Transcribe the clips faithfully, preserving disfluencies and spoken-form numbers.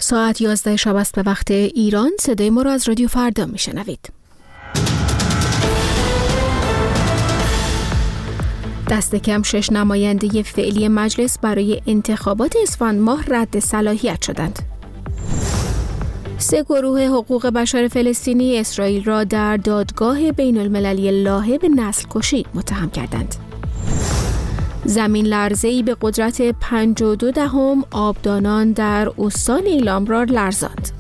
ساعت یازده شب است به وقت ایران. صدای ما را از رادیو فردا میشنوید. دست کم شش نماینده فعلی مجلس برای انتخابات اسفند ماه رد صلاحیت شدند. سه گروه حقوق بشر فلسطینی اسرائیل را در دادگاه بین المللی لاهه به نسل کشی متهم کردند. زمین لرزه‌ای به قدرت پنج و دو دهم آبدانان در استان ایلام را لرزاند.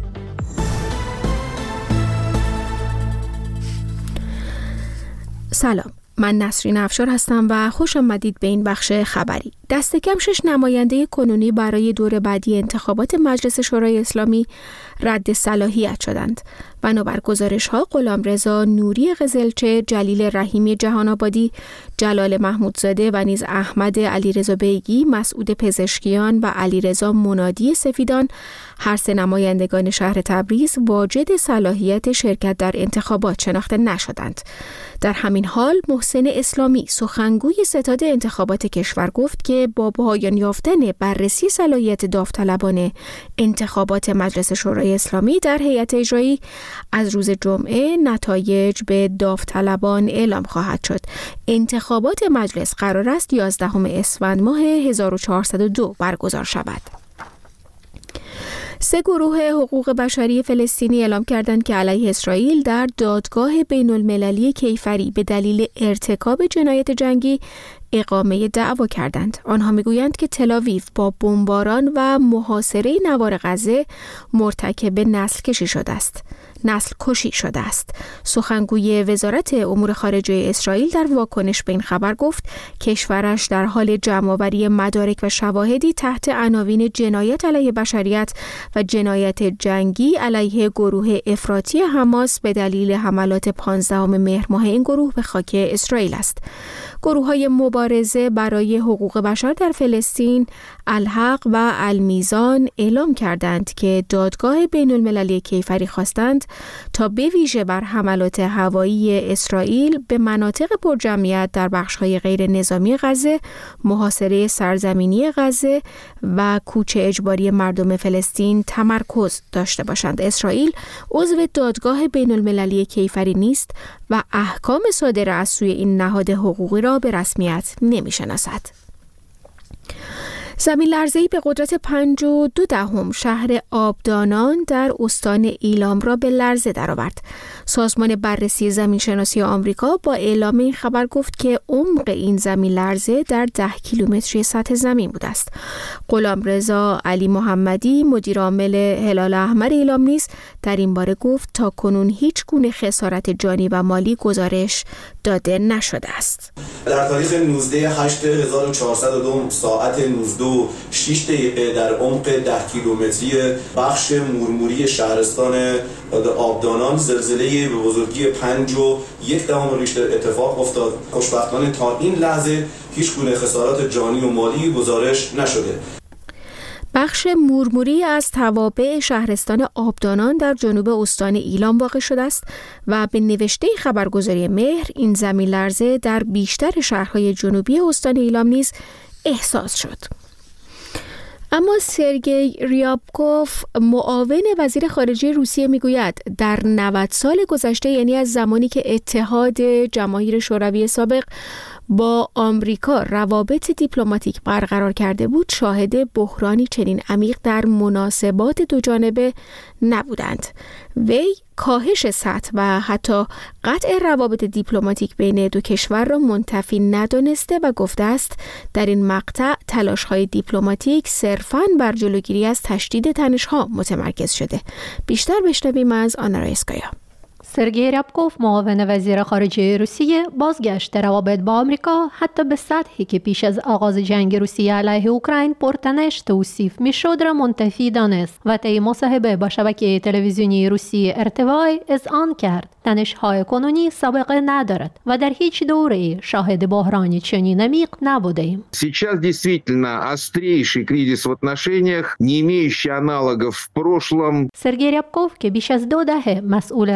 سلام، من نسرین افشار هستم و خوش آمدید به این بخش خبری. دست کم شش نماینده کنونی برای دور بعدی انتخابات مجلس شورای اسلامی رد صلاحیت شدند. بنابر گزارش‌ها غلامرضا نوری قزلچه، جلیل رحیمی جهان‌آبادی، جلال محمودزاده و نیز احمد علیرضا بیگی، مسعود پزشکیان و علیرضا منادی سفیدان، هر سه نمایندگان شهر تبریز واجد صلاحیت شرکت در انتخابات شناخته نشدند. در همین حال محسن اسلامی، سخنگوی ستاد انتخابات کشور، گفت که با پایان یافتن بررسی صلاحیت داوطلبانه انتخابات مجلس شورای اسلامی در هیئت اجرایی از روز جمعه نتایج به داوطلبان اعلام خواهد شد. انتخابات مجلس قرار است یازدهم اسفند ماه هزار و چهارصد و دو برگزار شود. سه گروه حقوق بشری فلسطینی اعلام کردند که علیه اسرائیل در دادگاه بین المللی کیفری به دلیل ارتکاب جنایت جنگی اقامه دعوا کردند. آنها میگویند که تل‌آویو با بمباران و محاصره نوار غزه مرتکب نسل کشی شده است. نسل کشی شده است. سخنگوی وزارت امور خارجه اسرائیل در واکنش به این خبر گفت کشورش در حال جمع‌آوری مدارک و شواهدی تحت عناوین جنایت علیه بشریت و جنایت جنگی علیه گروه افراطی حماس به دلیل حملات پانزدهم مهر ماه این گروه به خاک اسرائیل است. گروه‌های مبارزه برای حقوق بشر در فلسطین، الحق و المیزان اعلام کردند که دادگاه بین المللی کیفری خواستند تا به ویژه بر حملات هوایی اسرائیل به مناطق پرجمعیت در بخش‌های غیر نظامی غزه، محاصره سرزمینی غزه و کوچ اجباری مردم فلسطین تمرکز داشته باشند. اسرائیل عضو دادگاه بین المللی کیفری نیست و احکام صادر از سوی این نهاد حقوقی را به رسمیت نمی‌شناسد. زمین لرزه‌ای به قدرت پنج و دو دهم شهر آبدانان در استان ایلام را به لرزه درآورد. سازمان بررسی زمین شناسی آمریکا با اعلام این خبر گفت که عمق این زمین لرزه در ده کیلومتری سطح زمین بوده است. غلامرضا علی محمدی، مدیر عامل هلال احمر ایلام نیز در این باره گفت تا کنون هیچ گونه خسارت جانی و مالی گزارش داده نشده است. در تاریخ نوزده هشت هزار و چهارصد و دو ساعت نوزده و شش دقیقه در عمق ده کیلومتری بخش مورموری شهرستان آبدانان زلزله به بزرگی پنج و یک دهم ریشتر اتفاق افتاد. خوشبختانه تا این لحظه هیچ گونه خسارات جانی و مالی گزارش نشده. بخش مورموری از توابع شهرستان آبدانان در جنوب استان ایلام واقع شده است و به نوشته خبرگزاری مهر این زمین لرزه در بیشتر شهرهای جنوبی استان ایلام نیز احساس شد. اما سرگئی ریابکوف، معاون وزیر خارجه روسیه، میگوید در نود سال گذشته، یعنی از زمانی که اتحاد جماهیر شوروی سابق با آمریکا روابط دیپلماتیک برقرار کرده بود، شاهد بحرانی چنین عمیق در مناسبات دو جانبه نبودند. وی کاهش سطح و حتی قطع روابط دیپلماتیک بین دو کشور را منتفی ندانسته و گفته است در این مقطع تلاش‌های دیپلماتیک صرفاً بر جلوگیری از تشدید تنش‌ها متمرکز شده. بیشتر بشنویم از آنا رایسکایا. سرگئی ریابکوف، معاون وزیر خارجه روسیه، بازگشت روابط با آمریکا حتی به سطحی که پیش از آغاز جنگ روسیه علیه اوکراین پرتنش توصیف میشد را منتفی دانست و طی مصاحبه با شبکه تلویزیونی روسیه ارتوای اذعان کرد تنش‌های کنونی سابقه ندارد و در هیچ دوره‌ای شاهد بحرانی چنین عمیق نبودیم. Сейчас действительно острейший кризис в отношениях, не имеющий аналогов в прошлом. سرگئی ریابکوف که بیش از دو دهه مسئول روابط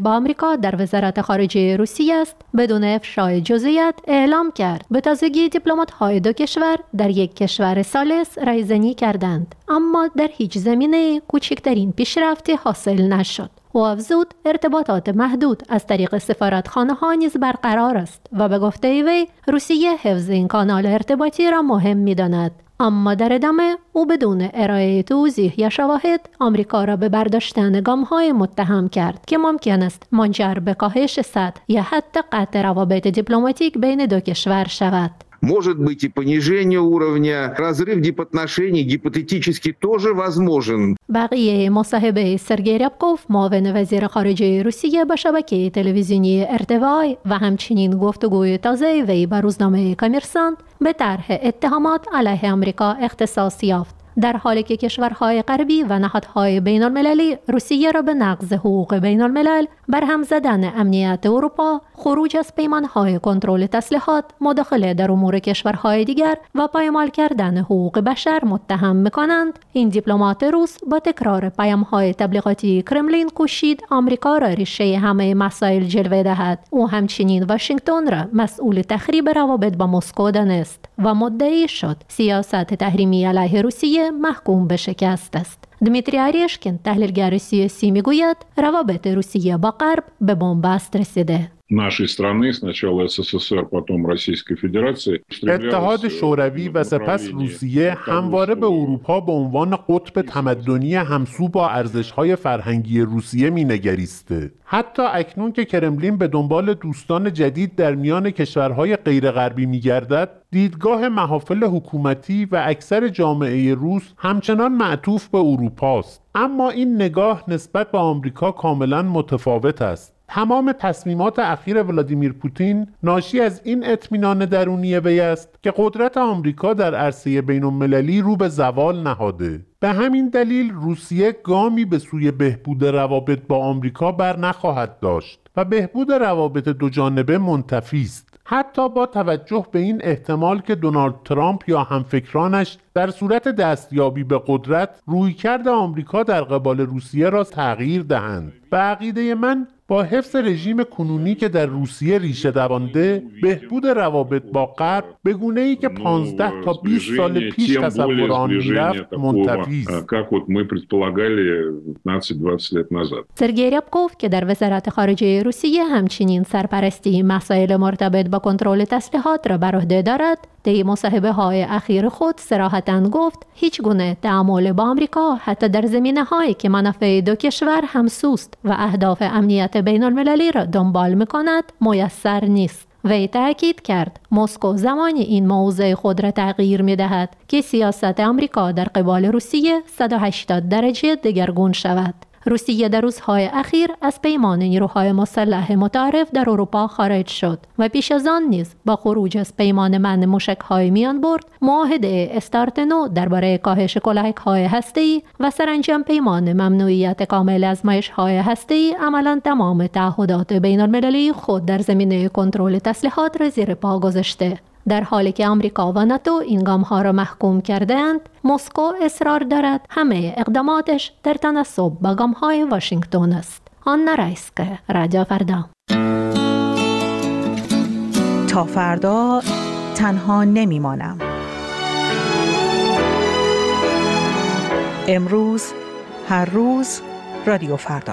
با آمریکا در وزارت خارجه روسیه است، بدون افشای جزئیات اعلام کرد به تازگی دیپلمات‌های دو کشور در یک کشور ثالث رایزنی کردند، اما در هیچ زمینه کوچکترین پیشرفتی حاصل نشد. و افزود ارتباطات محدود از طریق سفارتخانه‌ها نیز برقرار است و به گفته وی روسیه حفظ این کانال ارتباطی را مهم می‌داند. اما در ادامه او بدون ارائه توضیح یا شواهد آمریکا را به برداشتن گام‌های متهم کرد که ممکن است منجر به کاهش سطح یا حتی قطع روابط دیپلماتیک بین دو کشور شود. Может быть и понижение уровня, разрыв дипотношений гипотетически тоже возможен. بقیه مصاحبه سرگئی ریابکوف معاون وزیر خارجه روسیه با شبکه تلویزیونی ارتوای و همچنین گفتگوی تازه وی با روزنامه کامرسانت به طرح اتهامات علیه آمریکا اختصاص یافت، در حالی که کشورهای غربی و نهادهای بین المللی روسیه را به نقض حقوق بین الملل، برهم زدن امنیت اروپا، خروج از پیمانهای کنترل تسلیحات، مداخله در امور کشورهای دیگر و پایمال کردن حقوق بشر متهم می‌کنند. این دیپلمات روس با تکرار پیام‌های تبلیغاتی کرملین کوشید آمریکا را ریشه همه مسائل جلوه دهد. او همچنین واشنگتن را مسئول تخریب روابط با مسکو دانست و مدعی شد سیاست تحریمی علیه روسیه محکوم به شکست است. دمیتری آریشکین تحلیلگر سیاسی میگوید روابط روسیه با غرب به بنبست رسیده. нашей страны, сначала СССР, потом Российской Федерации. اتحاد شوروی و سپس روسیه همواره به اروپا به عنوان قطب تمدنی همسو با ارزش‌های فرهنگی روسیه می‌نگریسته. حتی اکنون که کرملین به دنبال دوستان جدید در میان کشورهای غیرغربی می‌گردد، دیدگاه محافل حکومتی و اکثر جامعه روس همچنان معطوف به اروپاست. اما این نگاه نسبت به آمریکا کاملاً متفاوت است. تمام تصمیمات اخیر ولادیمیر پوتین ناشی از این اطمینان درونی وی است که قدرت آمریکا در عرصه بین‌المللی رو به زوال نهاده. به همین دلیل روسیه گامی به سوی بهبود روابط با آمریکا بر نخواهد داشت و بهبود روابط دو جانبه منتفی است. حتی با توجه به این احتمال که دونالد ترامپ یا همفکرانش در صورت دستیابی به قدرت رویکرد آمریکا در قبال روسیه را تغییر دهند. به عقیده من با حفظ رژیم کنونی که در روسیه ریشه دوانده، بهبود روابط با غرب به گونه‌ای که پانزده تا بیست سال پیش تصور آن می‌رفت منتفی است. سرگئی ریابکوف که در وزارت خارجه روسیه همچنین سرپرستی مسائل مرتبط با کنترل تسلیحات را بر عهده دارد، طی مصاحبه‌های اخیر خود صراحتاً گفت هیچ گونه تعامل با آمریکا حتی در زمینه‌هایی که منافع دو کشور همسوست و اهداف امنیت بین المللی را دنبال می‌کند میسر نیست. وی تأکید کرد مسکو زمانی این موضع خود را تغییر می‌دهد که سیاست آمریکا در قبال روسیه صد و هشتاد درجه دگرگون شود. روسیه در روزهای اخیر از پیمان نیروهای مسلح متعارف در اروپا خارج شد و پیش از آن نیز با خروج از پیمان منع موشک‌های میان برد، معاهده استارت نو درباره کاهش کلاهک‌های هسته‌ای و سرانجام پیمان ممنوعیت کامل آزمایش‌های هسته‌ای عملاً تمام تعهدات بین‌المللی خود در زمینه کنترل تسلیحات را زیر پا گذاشته. در حالی که آمریکا و ناتو این گام‌ها را محکوم کردند، مسکو اصرار دارد همه اقداماتش در تناسب با گام‌های واشنگتن است. آنا رایسکه، رادیو فردا. تا فردا تنها نمیمانم. امروز هر روز رادیو فردا.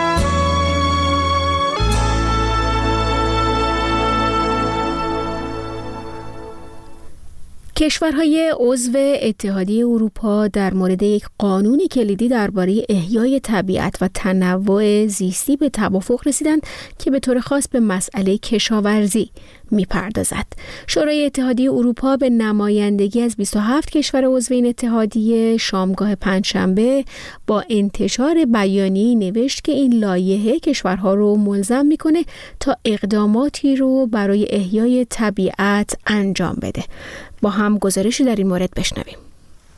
کشورهای عضو اتحادیه اروپا در مورد یک قانون کلیدی درباره احیای طبیعت و تنوع زیستی به توافق رسیدند که به طور خاص به مسئله کشاورزی می‌پردازد. شورای اتحادیه اروپا به نمایندگی از بیست و هفت کشور عضو این اتحادیه شامگاه پنجشنبه با انتشار بیانیه‌ای نوشت که این لایحه کشورها رو ملزم می‌کنه تا اقداماتی رو برای احیای طبیعت انجام بده. با هم گزارشی در این مورد بشنویم.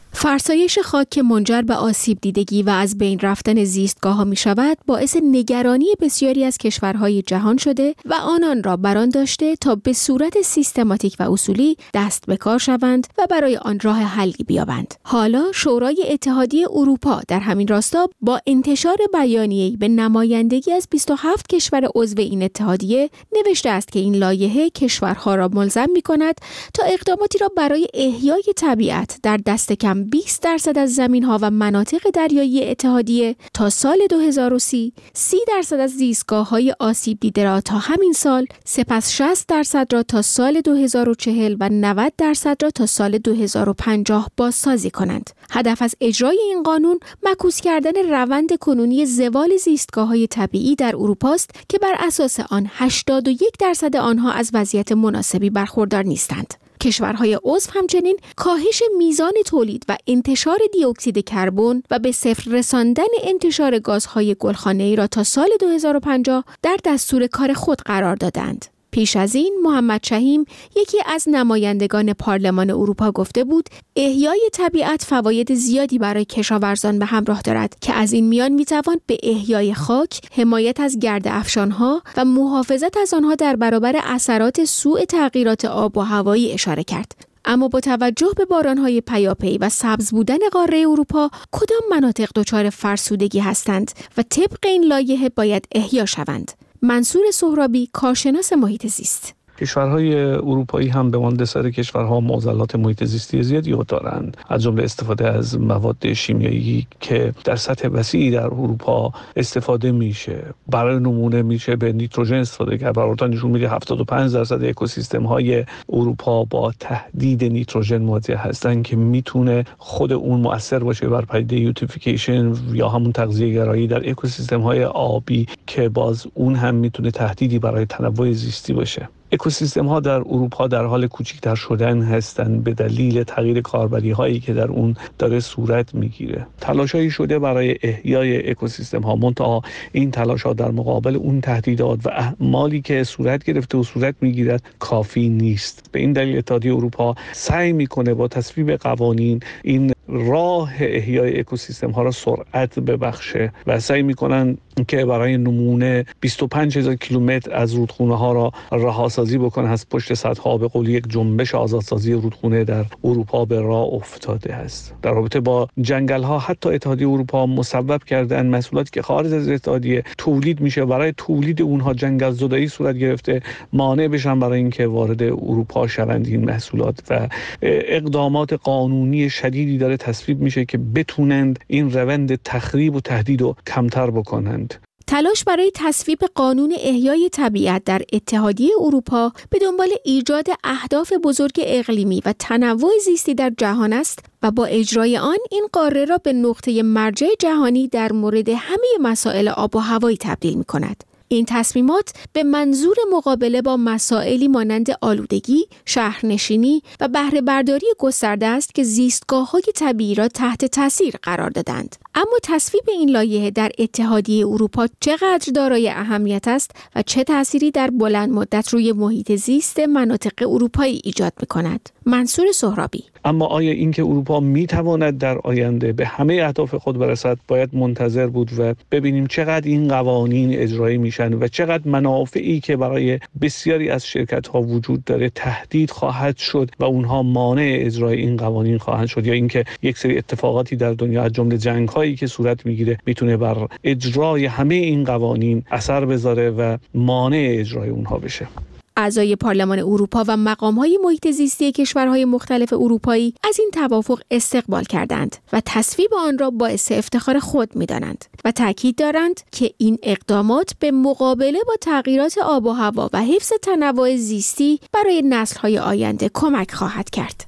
فرسایش خاک که منجر به آسیب دیدگی و از بین رفتن زیستگاه‌ها می‌شود باعث نگرانی بسیاری از کشورهای جهان شده و آنان را بران داشته تا به صورت سیستماتیک و اصولی دست به کار شوند و برای آن راه حلی بیابند. حالا شورای اتحادیه اروپا در همین راستا با انتشار بیانیه‌ای به نمایندگی از بیست و هفت کشور عضو این اتحادیه نوشته است که این لایحه کشورها را ملزم می‌کند تا اقداماتی را برای احیای طبیعت در دست کم بیست درصد از زمین‌ها و مناطق دریایی اتحادیه تا سال دو هزار و سی، سی درصد از زیستگاه‌های آسیب دیده را تا همین سال، سپس شصت درصد را تا سال دو هزار و چهل و نود درصد را تا سال دو هزار و پنجاه بازسازی کنند. هدف از اجرای این قانون معکوس کردن روند کنونی زوال زیستگاه‌های طبیعی در اروپا است که بر اساس آن هشتاد و یک درصد آنها از وضعیت مناسبی برخوردار نیستند. کشورهای عضو همچنین کاهش میزان تولید و انتشار دی اکسید کربن و به صفر رساندن انتشار گازهای گلخانه‌ای را تا سال دو هزار و پنجاه در دستور کار خود قرار دادند. پیش از این محمد شهیم یکی از نمایندگان پارلمان اروپا گفته بود احیای طبیعت فواید زیادی برای کشاورزان به همراه دارد که از این میان میتوان به احیای خاک، حمایت از گرد افشانها و محافظت از آنها در برابر اثرات سوء تغییرات آب و هوایی اشاره کرد. اما با توجه به بارانهای پیاپی و سبز بودن قاره اروپا کدام مناطق دچار فرسودگی هستند و طبق این لایحه باید احیا شوند؟ منصور سهرابی، کارشناس محیط زیست: کشورهای اروپایی هم به مانند سایر کشورها معضلات محیط زیستی زیادی دارند، از جمله استفاده از مواد شیمیایی که در سطح وسیعی در اروپا استفاده میشه. برای نمونه میشه به نیتروژن استفاده کرد. برآورد نشون میده هفتاد و پنج درصد اکوسیستم های اروپا با تهدید نیتروژن مواجه هستن که میتونه خود اون مؤثر باشه بر پدیده یوتریفیکیشن یا همون تغذیه گرایی در اکوسیستم های آبی که باز اون هم میتونه تهدیدی برای تنوع زیستی باشه. اکوسیستم ها در اروپا در حال کوچکتر شدن هستند به دلیل تغییر کاربری هایی که در اون داره صورت میگیره. تلاشایی شده برای احیای اکوسیستم ها، منتها این تلاش ها در مقابل اون تهدیدات و اعمالی که صورت گرفته و صورت میگیرد کافی نیست. به این دلیل اتحادیه اروپا سعی میکنه با تصویب قوانین این راه احیای اکوسیستم ها را سرعت ببخشه و سعی میکنن که برای نمونه بیست و پنج هزار کیلومتر از رودخونه ها را رهاسازی بکنه از پشت سطح ها. به قول یک جنبش آزادسازی رودخونه در اروپا به راه افتاده است. در رابطه با جنگل ها حتی اتحادیه اروپا مسبب کردن محصولاتی که خارج از اتحادیه تولید میشه، برای تولید اونها جنگل زدایی صورت گرفته، مانع بشن برای اینکه وارد اروپا شوند این محصولات و اقدامات قانونی شدیدی داره تصویب میشه که بتونند این روند تخریب و تهدید رو کمتر بکنند. تلاش برای تصویب قانون احیای طبیعت در اتحادیه اروپا به دنبال ایجاد اهداف بزرگ اقلیمی و تنوع زیستی در جهان است و با اجرای آن این قاره را به نقطه مرجع جهانی در مورد همه مسائل آب و هوایی تبدیل می‌کند. این تصمیمات به منظور مقابله با مسائلی مانند آلودگی، شهرنشینی و بهره برداری گسترده است که زیستگاه‌های طبیعی را تحت تاثیر قرار دادند. اما تصویب این لایحه در اتحادیه اروپا چقدر دارای اهمیت است و چه تأثیری در بلند مدت روی محیط زیست مناطق اروپایی ایجاد می‌کند؟ منصور سهرابی: اما آیا اینکه اروپا میتواند در آینده به همه اهداف خود برسد باید منتظر بود و ببینیم چقدر این قوانین اجرایی میشن و چقدر منافعی که برای بسیاری از شرکت‌ها وجود داره تهدید خواهد شد و اونها مانع اجرای این قوانین خواهند شد، یا اینکه یک سری اتفاقاتی در دنیا از جمله جنگ‌هایی که صورت میگیره میتونه بر اجرای همه این قوانین اثر بذاره و مانع اجرای اونها بشه. اعضای پارلمان اروپا و مقام‌های محیط زیستی کشورهای مختلف اروپایی از این توافق استقبال کردند و تصویب آن را باعث افتخار خود می‌دانند و تاکید دارند که این اقدامات به مقابله با تغییرات آب و هوا و حفظ تنوع زیستی برای نسل‌های آینده کمک خواهد کرد.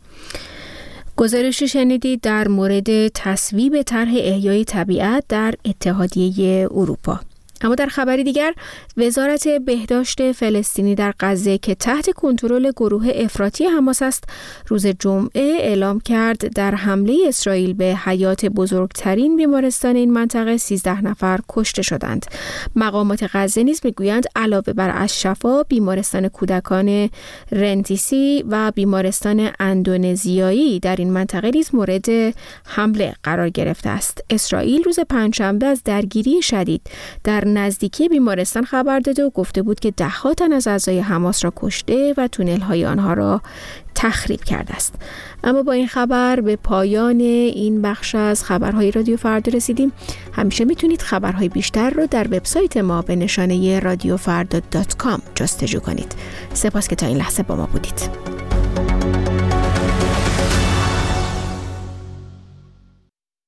گزارش شنیدید در مورد تصویب طرح احیای طبیعت در اتحادیه اروپا. اما در خبری دیگر، وزارت بهداشت فلسطینی در غزه که تحت کنترل گروه افراطی حماس است، روز جمعه اعلام کرد در حمله اسرائیل به حیات بزرگترین بیمارستان این منطقه سیزده نفر کشته شدند. مقامات غزه نیز میگویند علاوه بر الشفا، بیمارستان کودکان رنتیسی و بیمارستان اندونزیایی در این منطقه نیز مورد حمله قرار گرفته است. اسرائیل روز پنجشنبه از درگیری شدید در نزدیکی بیمارستان خبر داده و گفته بود که ده‌ها تن از اعضای حماس را کشته و تونل‌های آنها را تخریب کرده است. اما با این خبر به پایان این بخش از خبرهای رادیو فردا رسیدیم. همیشه میتونید خبرهای بیشتر رو در وبسایت ما به نشانه رادیو فردا دات کام جستجو کنید. سپاس که تا این لحظه با ما بودید.